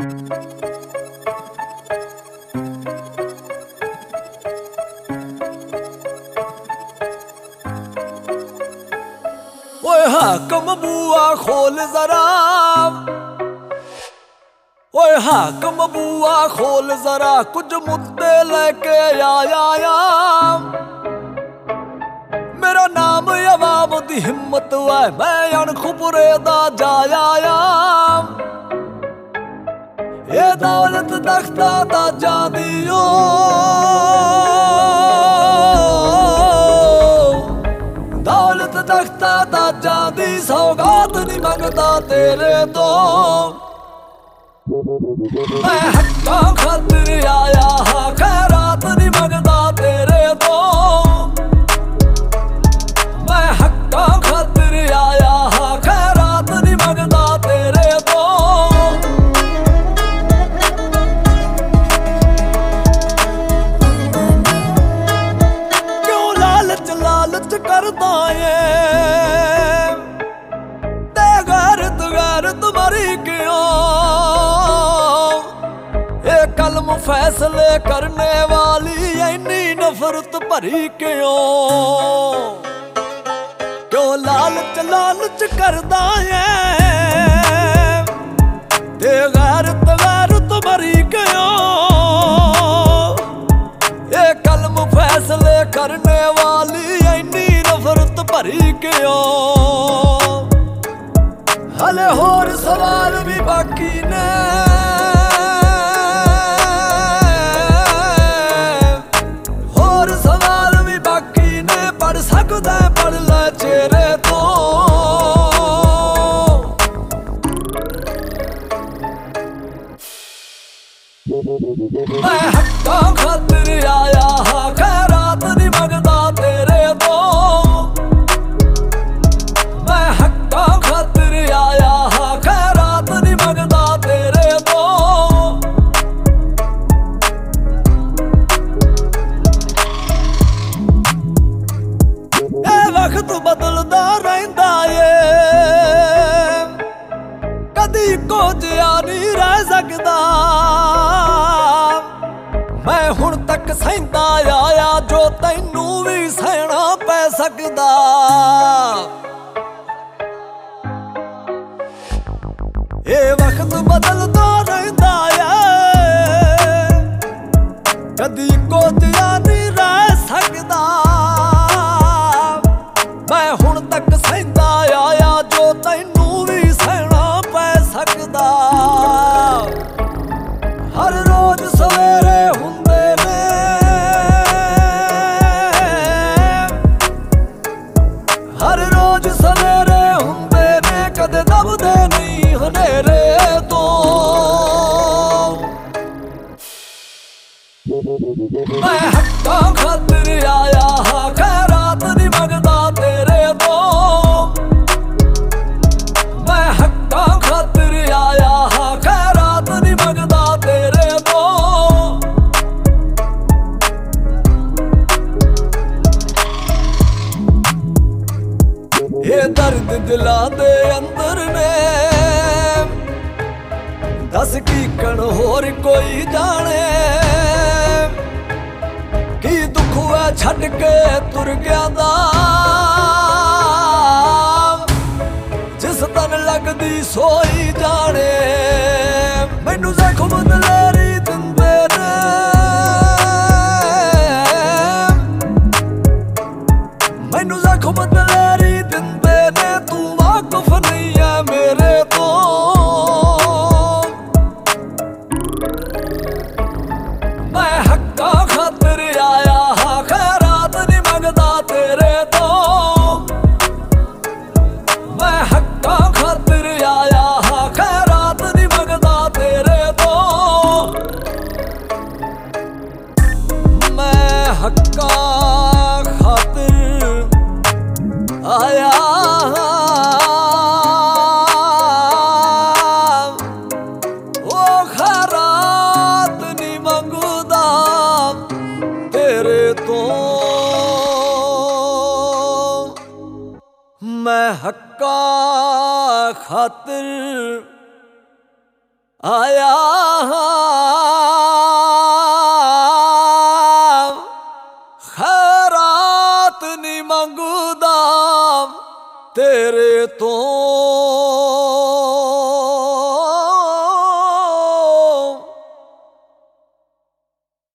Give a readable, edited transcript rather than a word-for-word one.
ओए हाकम बुआ खोल जरा, ओए हाकम बुआ खोल जरा, कुछ मुद्दे लेके आया। मेरा नाम अवाम दी हिम्मत है, मैं अणखुपरे दा जाया। ये दौलत तख्ता ताजा दियो, दौलत तख्ता ताजा दी सौगात नहीं मंगदा तेरे तो। मैं हक्का खातिर आया हाँ, खैरात नहीं मंगदा तेरे तो। मैं हक्का खातिर आया हाँ, खैरात नहीं मंगदा तेरे तो। क्यों लालच लालच करदा है, ते गैरत मरी क्यों। ये कलम फैसले करने वाली इन्नी नफरत भरी क्यों। क्यों लालच लालच करदा है, ते गैरत मरी क्यों। ये कलम फैसले करने वाली इन्नी नफरत भरी क्यों। हले होर सवाल भी बाकी ने, होर सवाल भी बाकी ने, पढ़ सकदा पढ़ ले चेहरे तो। मैं हक्का खातिर आया हाँ, खैरात नहीं मंगदा तेरे तो। मैं हक्का खातिर आया हाँ, खैरात नहीं मंगदा तेरे तो। ए वक्त बदलदा रहिंदा ए, कदी को जिया नहीं रह सकदा। मैं हुण तक सहंदा आया, जो तैनू भी सहना पै सकदा। ये वक्त बदलदा रहिंदा है, कदी को जिया नहीं रह सकदा। मैं हुण तक सहंदा आया, जो तैनू भी सहना पै सकदा। हर रोज सवेरे हुंदे ने, हर रोज सवेरे हुंदे ने, कदे दबदे नहीं हनेरे तो। मैं हक्का खातिर आया हाँ, खैरात नहीं मंगदा तेरे तो। मैं हक्का खातिर आया हाँ, खैरात नहीं मंगदा तेरे तो। ये दर्द दिला दे अंदर ने, दस की कण होर कोई जाने। की दुख है छड़ के तुर गया दा, जिस तन लगदी सोई जाने। मैनू जख्म दलेरी दिंदे ने, मैनू जख्म दलेरी दिंदे ने, तू वाकफ नहीं है मेरे तो। मैं हक्का खातिर आया हाँ, खैरात नहीं मंगदा तेरे तो। मैं हक्का खातिर आया हाँ, खैरात नहीं मंगदा तेरे तो। मैं हक्का खातिर आया, ओ खैरात नहीं मंगदा तेरे तो। मैं हक्का खातिर आया खैरात नी मंगदा तेरे तो